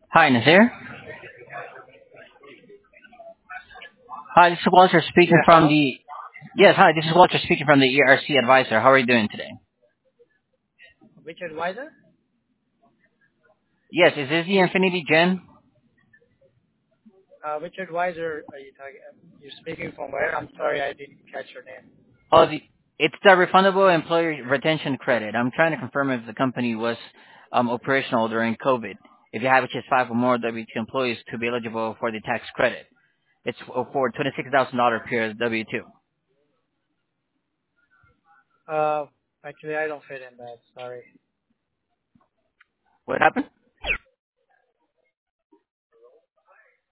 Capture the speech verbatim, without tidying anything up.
Hi, Nazir. Hi, this is Walter speaking Yeah, from hello. the. Yes, hi, this is Walter speaking from the E R C Advisor. How are you doing today? Which advisor? Yes, is this the Infinity Gen? Uh, which advisor are you talking? You're speaking from where? I'm sorry, I didn't catch your name. Oh, the, it's the refundable employee retention credit. I'm trying to confirm if the company was um, operational during COVID. If you have just five or more W two employees to be eligible for the tax credit, it's for for twenty-six thousand dollars per W two. Uh, actually, I don't fit in that. Sorry. What happened?